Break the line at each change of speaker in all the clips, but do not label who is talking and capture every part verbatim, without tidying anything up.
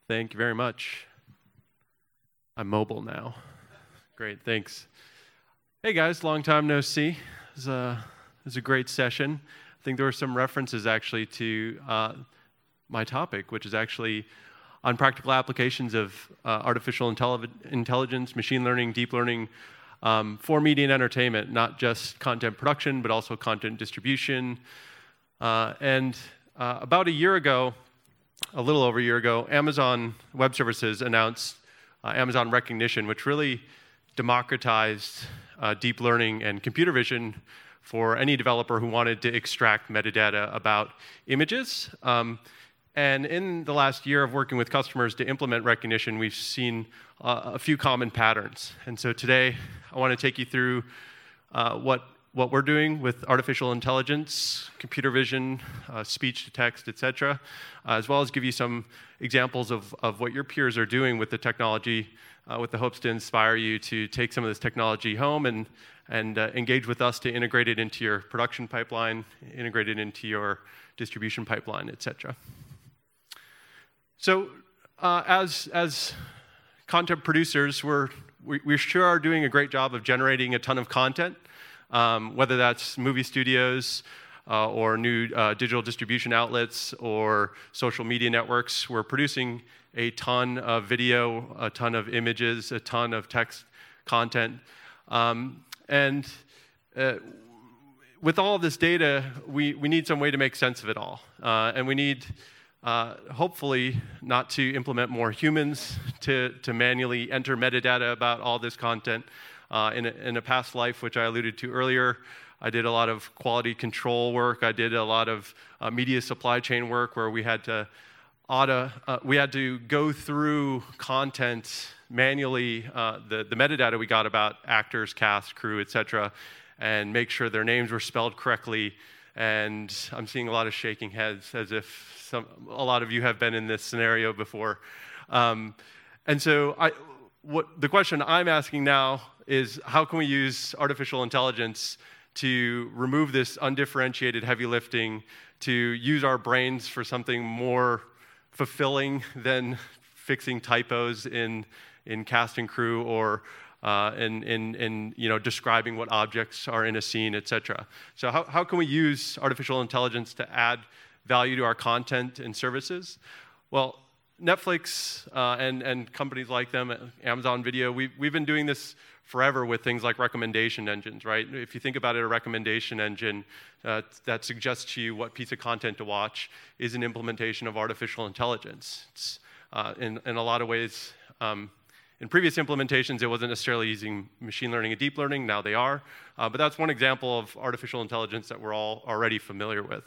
Thank you very much. I'm mobile now. Great, thanks. Hey guys, long time no see. It was a, it was a great session. I think there were some references actually to uh, my topic, which is actually on practical applications of uh, artificial intelli- intelligence, machine learning, deep learning um, for media and entertainment, not just content production, but also content distribution. Uh, and uh, about a year ago, a little over a year ago, Amazon Web Services announced uh, Amazon Rekognition, which really democratized uh, deep learning and computer vision for any developer who wanted to extract metadata about images. Um, and in the last year of working with customers to implement Rekognition, we've seen uh, a few common patterns. And so today, I want to take you through uh, what what we're doing with artificial intelligence, computer vision, uh, speech to text, et cetera, uh, as well as give you some examples of, of what your peers are doing with the technology, uh, with the hopes to inspire you to take some of this technology home and, and uh, engage with us to integrate it into your production pipeline, integrate it into your distribution pipeline, et cetera. So uh, as, as content producers, we're, we, we sure are doing a great job of generating a ton of content. Um, whether that's movie studios uh, or new uh, digital distribution outlets or social media networks, we're producing a ton of video, a ton of images, a ton of text content. Um, and uh, with all of this data, we, we need some way to make sense of it all. Uh, and we need, uh, hopefully, not to implement more humans to, to manually enter metadata about all this content. Uh, in, a, in a past life, which I alluded to earlier, I did a lot of quality control work. I did a lot of uh, media supply chain work where we had to auto, uh, we had to go through content manually, uh, the, the metadata we got about actors, cast, crew, et cetera, and make sure their names were spelled correctly. And I'm seeing a lot of shaking heads as if some, a lot of you have been in this scenario before. Um, and so I, what, the question I'm asking now is how can we use artificial intelligence to remove this undifferentiated heavy lifting, to use our brains for something more fulfilling than fixing typos in, in cast and crew or uh, in, in, in you know, describing what objects are in a scene, et cetera. So how, how can we use artificial intelligence to add value to our content and services? Well, Netflix uh, and, and companies like them, Amazon Video, we've, we've been doing this forever with things like recommendation engines, right? If you think about it, a recommendation engine uh, that suggests to you what piece of content to watch is an implementation of artificial intelligence. It's, uh, in, in a lot of ways, um, in previous implementations, it wasn't necessarily using machine learning and deep learning. Now they are. Uh, but that's one example of artificial intelligence that we're all already familiar with.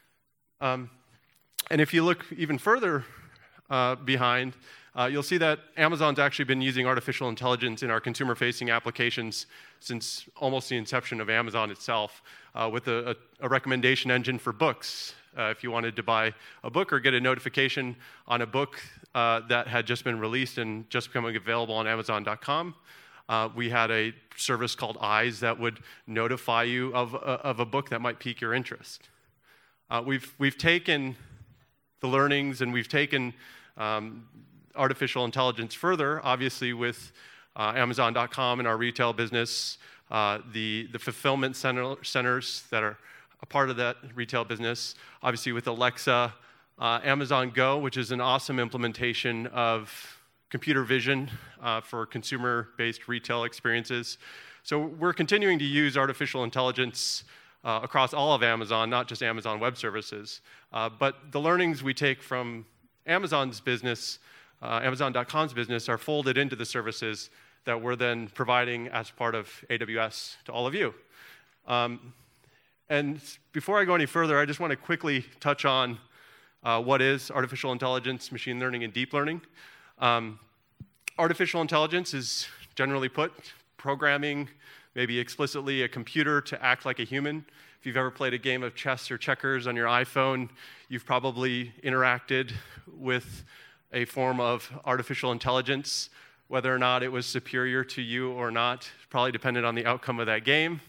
Um, and if you look even further uh, behind, Uh, you'll see that Amazon's actually been using artificial intelligence in our consumer-facing applications since almost the inception of Amazon itself, uh, with a, a, a recommendation engine for books. Uh, if you wanted to buy a book or get a notification on a book uh, that had just been released and just becoming available on Amazon dot com, uh, we had a service called Eyes that would notify you of, uh, of a book that might pique your interest. Uh, we've, we've taken the learnings and we've taken um, artificial intelligence further, obviously with uh, Amazon dot com and our retail business, uh, the, the fulfillment center, centers that are a part of that retail business, obviously with Alexa, uh, Amazon Go, which is an awesome implementation of computer vision uh, for consumer-based retail experiences. So we're continuing to use artificial intelligence uh, across all of Amazon, not just Amazon Web Services. Uh, but the learnings we take from Amazon's business, Uh, Amazon dot com's business, are folded into the services that we're then providing as part of A W S to all of you. Um, and before I go any further, I just want to quickly touch on uh, what is artificial intelligence, machine learning, and deep learning. Um, artificial intelligence is generally put programming, maybe explicitly a computer to act like a human. If you've ever played a game of chess or checkers on your iPhone, you've probably interacted with a form of artificial intelligence. Whether or not it was superior to you or not probably depended on the outcome of that game.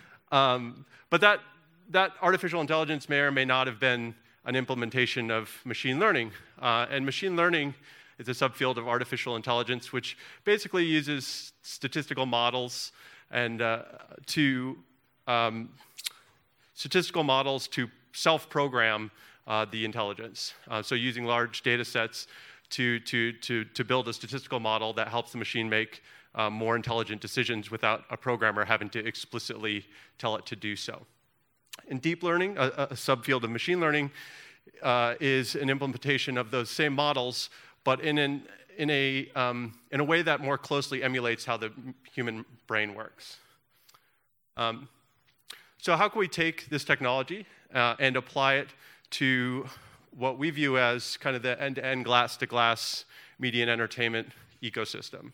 Um, but that, that artificial intelligence may or may not have been an implementation of machine learning. Uh, and machine learning It's a subfield of artificial intelligence, which basically uses statistical models and uh, to um, statistical models to self-program uh, the intelligence. Uh, so using large data sets to, to, to, to build a statistical model that helps the machine make uh, more intelligent decisions without a programmer having to explicitly tell it to do so. In deep learning, a, a subfield of machine learning, uh, is an implementation of those same models, but in, an, in, a, um, in a way that more closely emulates how the human brain works. Um, so how can we take this technology uh, and apply it to what we view as kind of the end-to-end glass-to-glass media and entertainment ecosystem?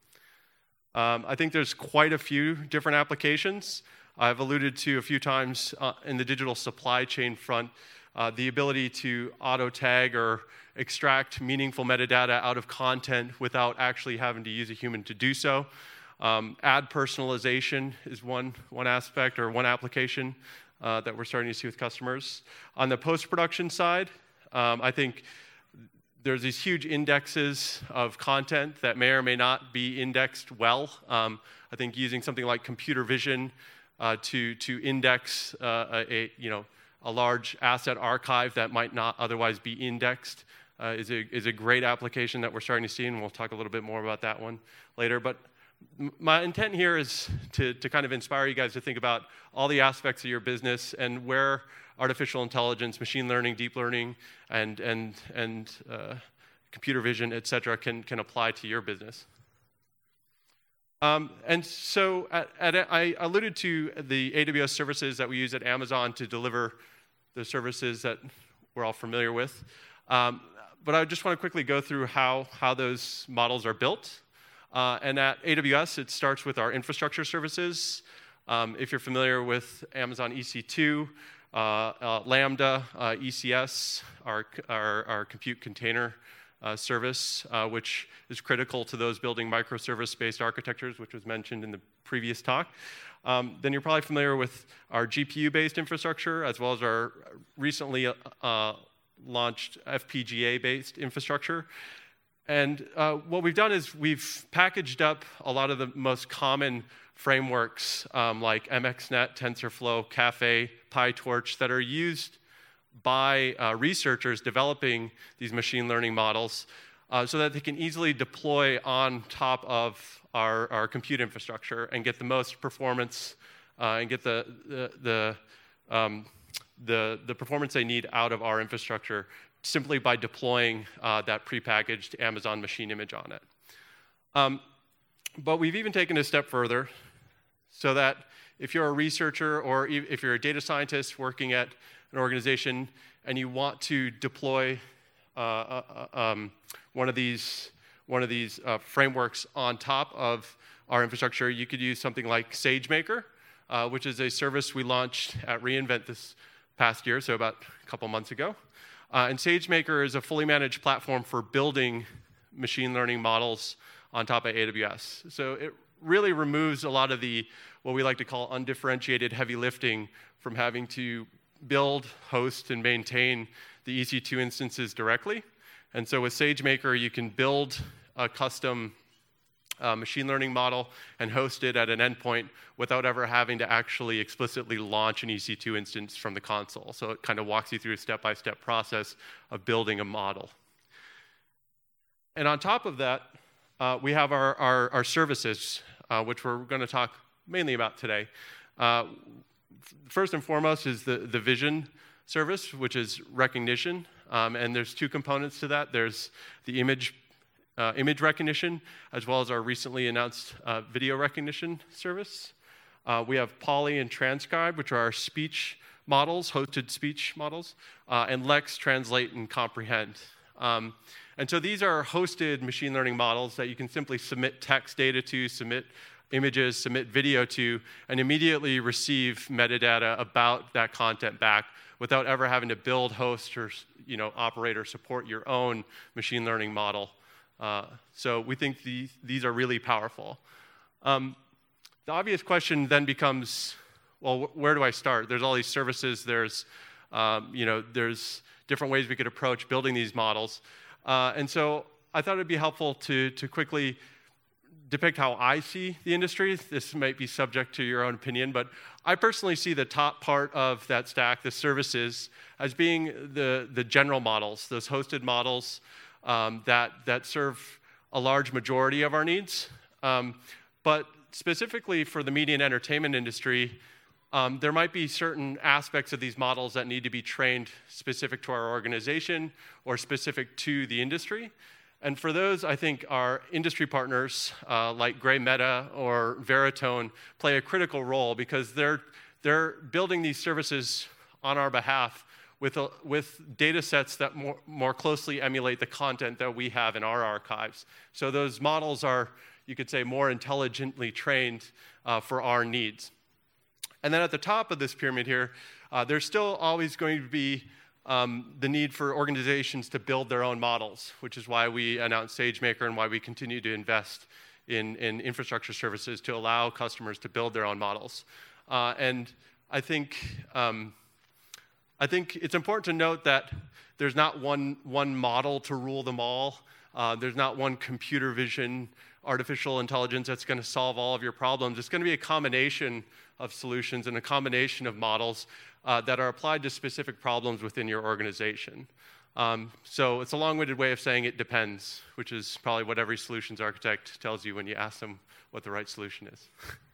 Um, I think there's quite a few different applications. I've alluded to a few times uh, in the digital supply chain front, uh, the ability to auto-tag or extract meaningful metadata out of content without actually having to use a human to do so. Um, ad personalization is one, one aspect or one application uh, that we're starting to see with customers. On the post-production side, um, I think there's these huge indexes of content that may or may not be indexed well. Um, I think using something like computer vision uh, to, to index uh, a, a, you know, a large asset archive that might not otherwise be indexed uh, is, a, is a great application that we're starting to see, and we'll talk a little bit more about that one later. But my intent here is to, to kind of inspire you guys to think about all the aspects of your business and where artificial intelligence, machine learning, deep learning, and, and, and uh, computer vision, et cetera, can, can apply to your business. Um, and so at, at, I alluded to the A W S services that we use at Amazon to deliver the services that we're all familiar with. Um, but I just want to quickly go through how, how those models are built. Uh, and at A W S, it starts with our infrastructure services. Um, if you're familiar with Amazon E C two, uh, uh, Lambda, uh, E C S, our, our, our compute container uh, service, uh, which is critical to those building microservice-based architectures, which was mentioned in the previous talk. Um, then you're probably familiar with our G P U-based infrastructure, as well as our recently uh, launched F P G A-based infrastructure. And uh, what we've done is we've packaged up a lot of the most common frameworks um, like M X net, TensorFlow, Caffe, PyTorch that are used by uh, researchers developing these machine learning models uh, so that they can easily deploy on top of our, our compute infrastructure and get the most performance uh, and get the, the, the, um, the, the performance they need out of our infrastructure simply by deploying uh, that prepackaged Amazon machine image on it. Um, but we've even taken a step further so that if you're a researcher or if you're a data scientist working at an organization and you want to deploy uh, uh, um, one of these, one of these uh, frameworks on top of our infrastructure, you could use something like SageMaker, uh, which is a service we launched at reInvent this past year, so about a couple months ago. Uh, and SageMaker is a fully managed platform for building machine learning models on top of A W S. So it really removes a lot of the, what we like to call undifferentiated heavy lifting from having to build, host, and maintain the E C two instances directly. And so with SageMaker, you can build a custom uh, machine learning model and host it at an endpoint without ever having to actually explicitly launch an E C two instance from the console. So it kind of walks you through a step-by-step process of building a model. And on top of that, uh, we have our, our, our services, uh, which we're going to talk mainly about today. Uh, first and foremost is the, the vision service, which is recognition. Um, and there's two components to that. There's the image Uh, image recognition, as well as our recently announced uh, video recognition service. Uh, we have Polly and Transcribe, which are our speech models, hosted speech models, uh, and Lex, Translate, and Comprehend. Um, and so these are hosted machine learning models that you can simply submit text data to, submit images, submit video to, and immediately receive metadata about that content back without ever having to build, host, or you know, operate or support your own machine learning model. Uh, so we think the, these are really powerful. Um, the obvious question then becomes, well, wh where do I start? There's all these services. There's, um, you know, there's different ways we could approach building these models. Uh, and so I thought it'd be helpful to, to quickly depict how I see the industry. This might be subject to your own opinion, but I personally see the top part of that stack, the services, as being the, the general models, those hosted models um, that, that serve a large majority of our needs. Um, but specifically for the media and entertainment industry, um, there might be certain aspects of these models that need to be trained specific to our organization or specific to the industry. And for those, I think our industry partners uh, like Grey Meta or Veritone play a critical role because they're, they're building these services on our behalf with, a, with data sets that more, more closely emulate the content that we have in our archives. So those models are, you could say, more intelligently trained uh, for our needs. And then at the top of this pyramid here, uh, there's still always going to be Um, the need for organizations to build their own models, which is why we announced SageMaker and why we continue to invest in, in infrastructure services to allow customers to build their own models. Uh, and I think, um, I think it's important to note that there's not one, one model to rule them all. Uh, there's not one computer vision, artificial intelligence that's going to solve all of your problems. It's going to be a combination of solutions and a combination of models uh, that are applied to specific problems within your organization. Um, so it's a long-winded way of saying it depends, which is probably what every solutions architect tells you when you ask them what the right solution is.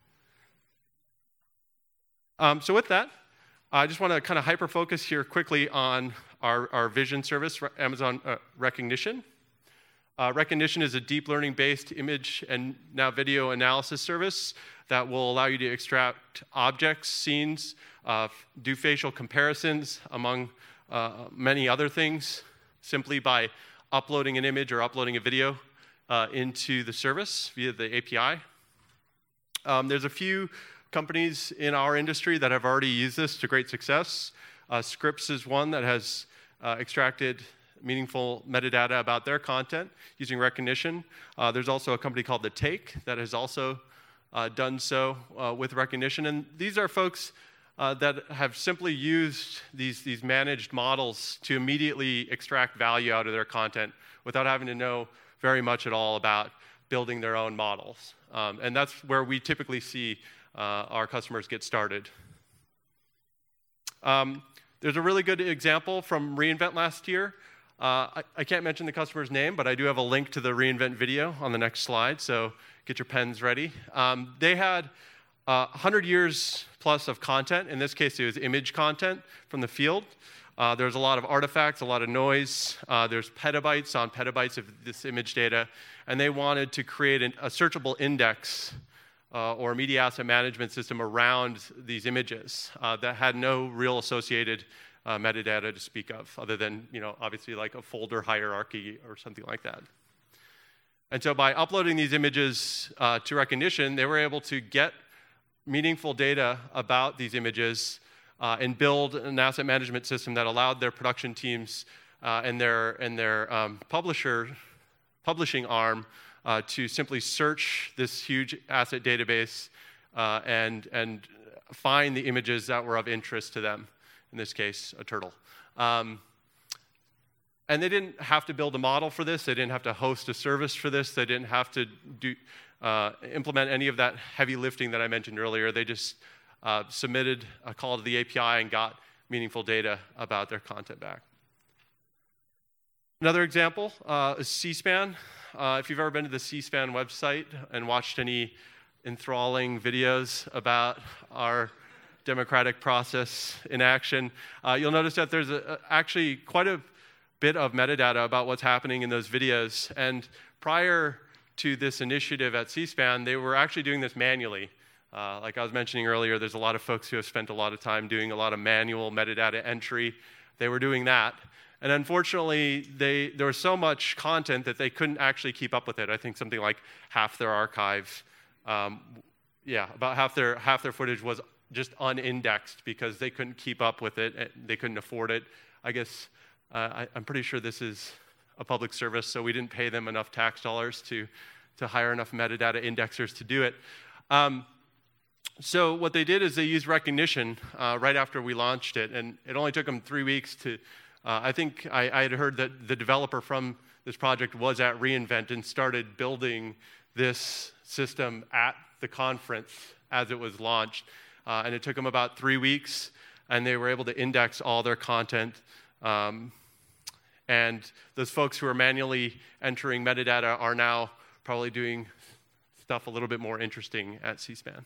um, so with that, I just want to kind of hyper-focus here quickly on our, our vision service, Amazon uh, Rekognition. Uh, Rekognition is a deep learning-based image and now video analysis service that will allow you to extract objects, scenes, uh, do facial comparisons among uh, many other things simply by uploading an image or uploading a video uh, into the service via the A P I. Um, there's a few companies in our industry that have already used this to great success. Uh, Scripps is one that has uh, extracted meaningful metadata about their content using Rekognition. Uh, there's also a company called The Take that has also uh, done so uh, with Rekognition. And these are folks uh, that have simply used these, these managed models to immediately extract value out of their content without having to know very much at all about building their own models. Um, and that's where we typically see uh, our customers get started. Um, there's a really good example from reInvent last year. Uh, I, I can't mention the customer's name, but I do have a link to the reInvent video on the next slide, so get your pens ready. Um, they had uh, one hundred years plus of content. In this case, it was image content from the field. Uh, there's a lot of artifacts, a lot of noise. Uh, there's petabytes on petabytes of this image data, and they wanted to create an, a searchable index uh, or media asset management system around these images uh, that had no real associated Uh, metadata to speak of, other than, you know, obviously like a folder hierarchy or something like that. And so by uploading these images uh, to Rekognition, they were able to get meaningful data about these images uh, and build an asset management system that allowed their production teams uh, and their, and their um, publisher, publishing arm uh, to simply search this huge asset database uh, and, and find the images that were of interest to them. In this case, a turtle. Um, and they didn't have to build a model for this. They didn't have to host a service for this. They didn't have to do, uh, implement any of that heavy lifting that I mentioned earlier. They just uh, submitted a call to the A P I and got meaningful data about their content back. Another example uh, is C-SPAN. Uh, if you've ever been to the C-SPAN website and watched any enthralling videos about our democratic process in action, uh, you'll notice that there's a, a, actually quite a bit of metadata about what's happening in those videos. And prior to this initiative at C-SPAN, they were actually doing this manually. Uh, like I was mentioning earlier, there's a lot of folks who have spent a lot of time doing a lot of manual metadata entry. They were doing that. And unfortunately, they, there was so much content that they couldn't actually keep up with it. I think something like half their archive, um, yeah, about half their, half their footage was just unindexed because they couldn't keep up with it. They couldn't afford it. I guess uh, I, I'm pretty sure this is a public service, so we didn't pay them enough tax dollars to, to hire enough metadata indexers to do it. Um, so what they did is they used Rekognition uh, right after we launched it, and it only took them three weeks to, uh, I think I, I had heard that the developer from this project was at reInvent and started building this system at the conference as it was launched. Uh, and it took them about three weeks, and they were able to index all their content. Um, and those folks who are manually entering metadata are now probably doing stuff a little bit more interesting at C SPAN.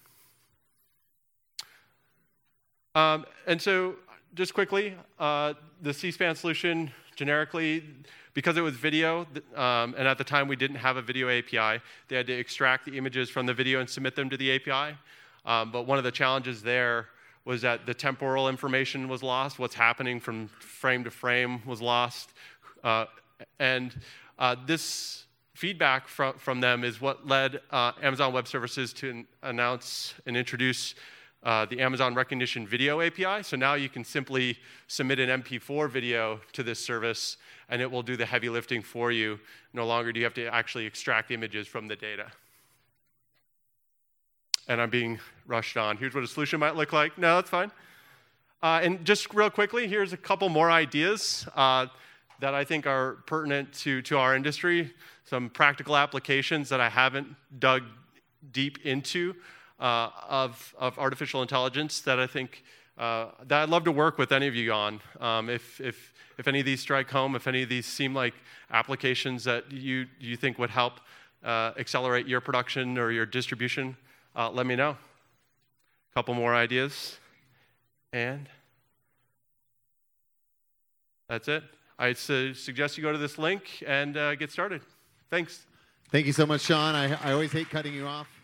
Um, and so, just quickly, uh, the C SPAN solution, generically, because it was video, um, and at the time we didn't have a video A P I, they had to extract the images from the video and submit them to the A P I. Um, but one of the challenges there was that the temporal information was lost. What's happening from frame to frame was lost. Uh, and uh, this feedback from, from them is what led uh, Amazon Web Services to announce and introduce uh, the Amazon Rekognition Video A P I. So now you can simply submit an M P four video to this service, and it will do the heavy lifting for you. No longer do you have to actually extract images from the data. And I'm being rushed on. Here's what a solution might look like. No, that's fine. Uh, and just real quickly, here's a couple more ideas uh, that I think are pertinent to, to our industry. Some practical applications that I haven't dug deep into uh, of, of artificial intelligence that I think uh, that I'd love to work with any of you on. Um, if, if, if any of these strike home, if any of these seem like applications that you, you think would help uh, accelerate your production or your distribution, Uh, let me know. A couple more ideas. And that's it. I su- suggest you go to this link and uh, get started. Thanks.
Thank you so much, Sean. I, I always hate cutting you off.